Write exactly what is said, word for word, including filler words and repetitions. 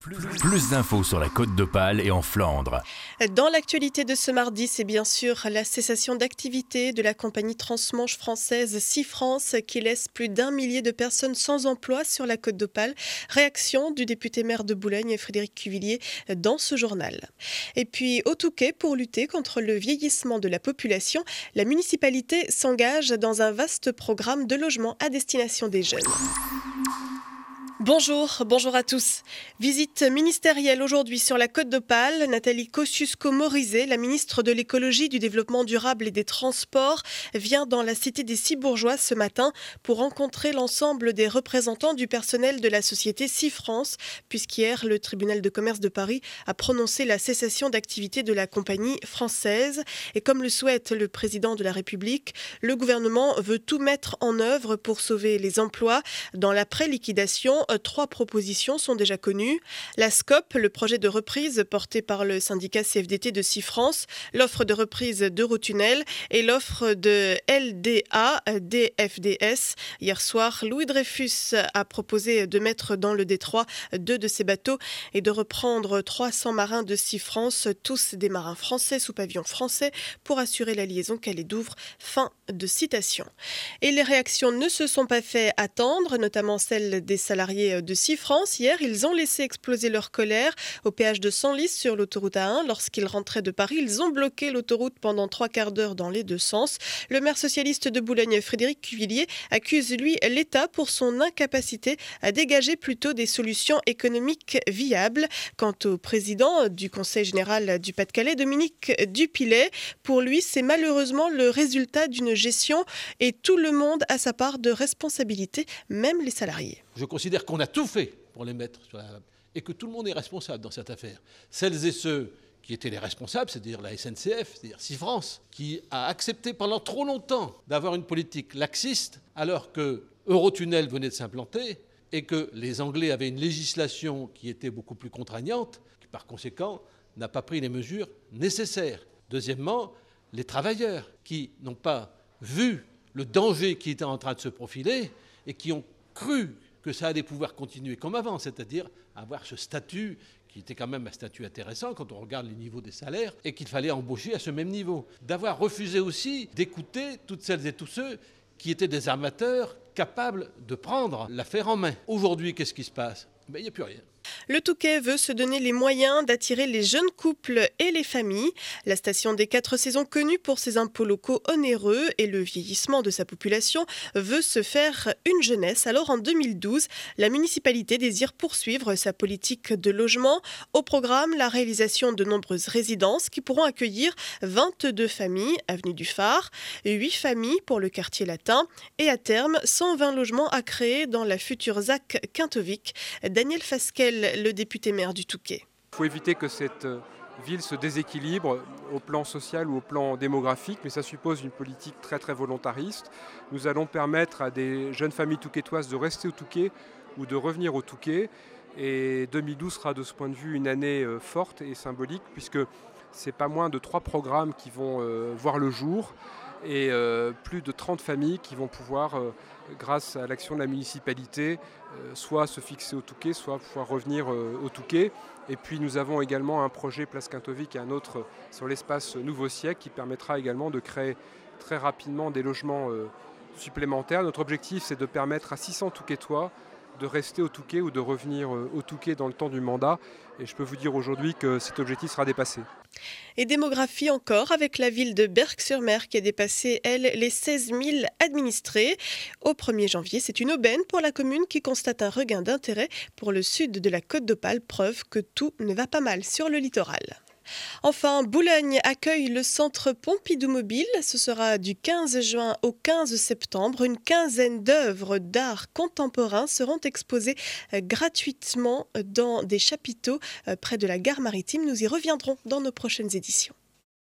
Plus, plus d'infos sur la Côte d'Opale et en Flandre. Dans l'actualité de ce mardi, c'est bien sûr la cessation d'activité de la compagnie transmanche française SeaFrance qui laisse plus d'un millier de personnes sans emploi sur la Côte d'Opale. Réaction du député maire de Boulogne, Frédéric Cuvillier, dans ce journal. Et puis au Touquet, pour lutter contre le vieillissement de la population, la municipalité s'engage dans un vaste programme de logement à destination des jeunes. Bonjour, bonjour à tous. Visite ministérielle aujourd'hui sur la Côte d'Opale. Nathalie Kosciusko-Morizet, la ministre de l'écologie, du développement durable et des transports, vient dans la cité des Six-Bourgeois ce matin pour rencontrer l'ensemble des représentants du personnel de la société SeaFrance, puisqu'hier, le tribunal de commerce de Paris a prononcé la cessation d'activité de la compagnie française. Et comme le souhaite le président de la République, le gouvernement veut tout mettre en œuvre pour sauver les emplois. Dans l'après-liquidation, trois propositions sont déjà connues. La SCOP, le projet de reprise porté par le syndicat C F D T de SeaFrance, l'offre de reprise d'Eurotunnel et l'offre de L D A D F D S. Hier soir, Louis Dreyfus a proposé de mettre dans le détroit deux de ses bateaux et de reprendre trois cents marins de SeaFrance, tous des marins français sous pavillon français, pour assurer la liaison Calais-Douvres. Fin de citation. Et les réactions ne se sont pas fait attendre, notamment celles des salariés de SeaFrance. Hier, ils ont laissé exploser leur colère au péage de Senlis sur l'autoroute A un. Lorsqu'ils rentraient de Paris, ils ont bloqué l'autoroute pendant trois quarts d'heure dans les deux sens. Le maire socialiste de Boulogne, Frédéric Cuvillier, accuse lui l'État pour son incapacité à dégager plutôt des solutions économiques viables. Quant au président du Conseil général du Pas-de-Calais, Dominique Dupilet, pour lui, c'est malheureusement le résultat d'une gestion et tout le monde a sa part de responsabilité, même les salariés. Je considère qu'on a tout fait pour les mettre sur la table et que tout le monde est responsable dans cette affaire. Celles et ceux qui étaient les responsables, c'est-à-dire la S N C F, c'est-à-dire SeaFrance, qui a accepté pendant trop longtemps d'avoir une politique laxiste alors que Eurotunnel venait de s'implanter et que les Anglais avaient une législation qui était beaucoup plus contraignante, qui par conséquent n'a pas pris les mesures nécessaires. Deuxièmement, les travailleurs qui n'ont pas vu le danger qui était en train de se profiler et qui ont cru que ça allait pouvoir continuer comme avant, c'est-à-dire avoir ce statut qui était quand même un statut intéressant quand on regarde les niveaux des salaires et qu'il fallait embaucher à ce même niveau. D'avoir refusé aussi d'écouter toutes celles et tous ceux qui étaient des armateurs capables de prendre l'affaire en main. Aujourd'hui, qu'est-ce qui se passe ? Ben, il n'y a plus rien. Le Touquet veut se donner les moyens d'attirer les jeunes couples et les familles. La station des quatre saisons, connue pour ses impôts locaux onéreux et le vieillissement de sa population, veut se faire une jeunesse. Alors en deux mille douze, la municipalité désire poursuivre sa politique de logement. Au programme, la réalisation de nombreuses résidences qui pourront accueillir vingt-deux familles, avenue du Phare, huit familles pour le quartier latin et à terme cent vingt logements à créer dans la future Z A C Quintovic. Daniel Fasquelle, le député maire du Touquet. Il faut éviter que cette ville se déséquilibre au plan social ou au plan démographique, mais ça suppose une politique très très volontariste. Nous allons permettre à des jeunes familles touquetoises de rester au Touquet ou de revenir au Touquet. Et deux mille douze sera de ce point de vue une année forte et symbolique, puisque c'est pas moins de trois programmes qui vont euh, voir le jour et euh, plus de trente familles qui vont pouvoir, euh, grâce à l'action de la municipalité, euh, soit se fixer au Touquet, soit pouvoir revenir euh, au Touquet. Et puis nous avons également un projet Place Quintovic et un autre sur l'espace Nouveau Siècle qui permettra également de créer très rapidement des logements euh, supplémentaires. Notre objectif, c'est de permettre à six cents Touquetois de rester au Touquet ou de revenir au Touquet dans le temps du mandat. Et je peux vous dire aujourd'hui que cet objectif sera dépassé. Et démographie encore, avec la ville de Berck-sur-Mer qui a dépassé, elle, les seize mille administrés. Au premier janvier, c'est une aubaine pour la commune qui constate un regain d'intérêt pour le sud de la Côte d'Opale, preuve que tout ne va pas mal sur le littoral. Enfin, Boulogne accueille le centre Pompidou Mobile. Ce sera du quinze juin au quinze septembre. Une quinzaine d'œuvres d'art contemporain seront exposées gratuitement dans des chapiteaux près de la gare maritime. Nous y reviendrons dans nos prochaines éditions.